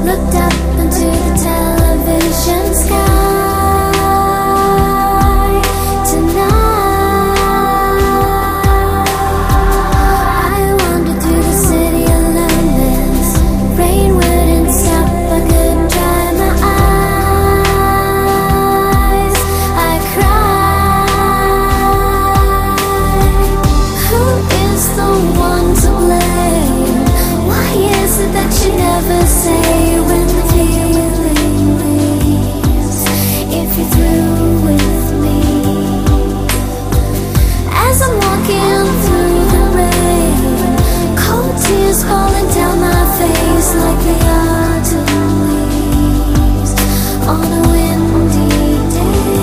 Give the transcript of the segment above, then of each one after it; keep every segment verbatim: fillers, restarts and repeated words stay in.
Looked up into the television sky tonight. I wandered through the city alone. This rain wouldn't stop. I couldn't dry my eyes. I cried. Who is the one to blame? Why is it that you never say when the feeling leaves? If you're through with me, as I'm walking through the rain, cold tears falling down my face like the autumn leaves on a windy day.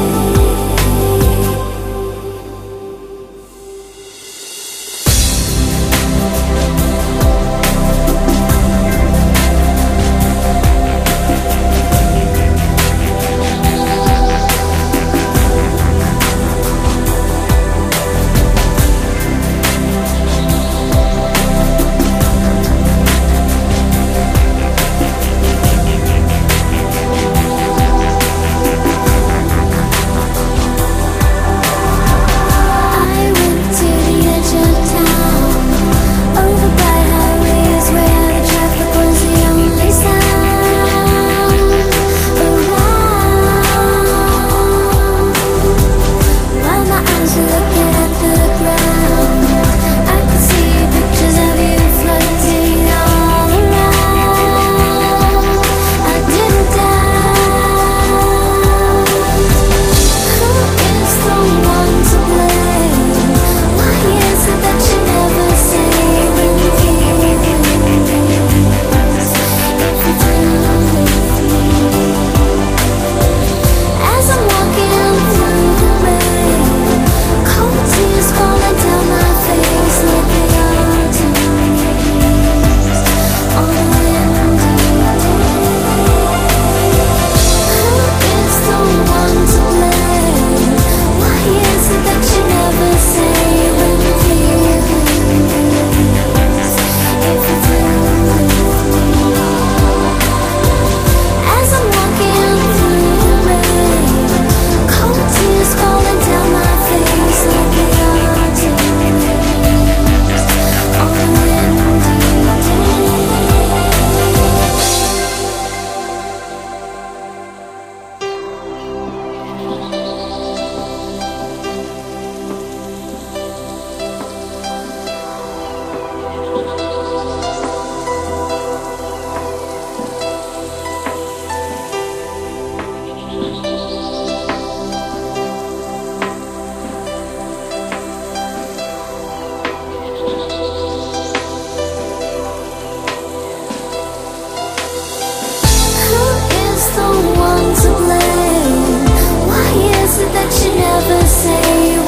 Who is the one to blame? Why is it that you never say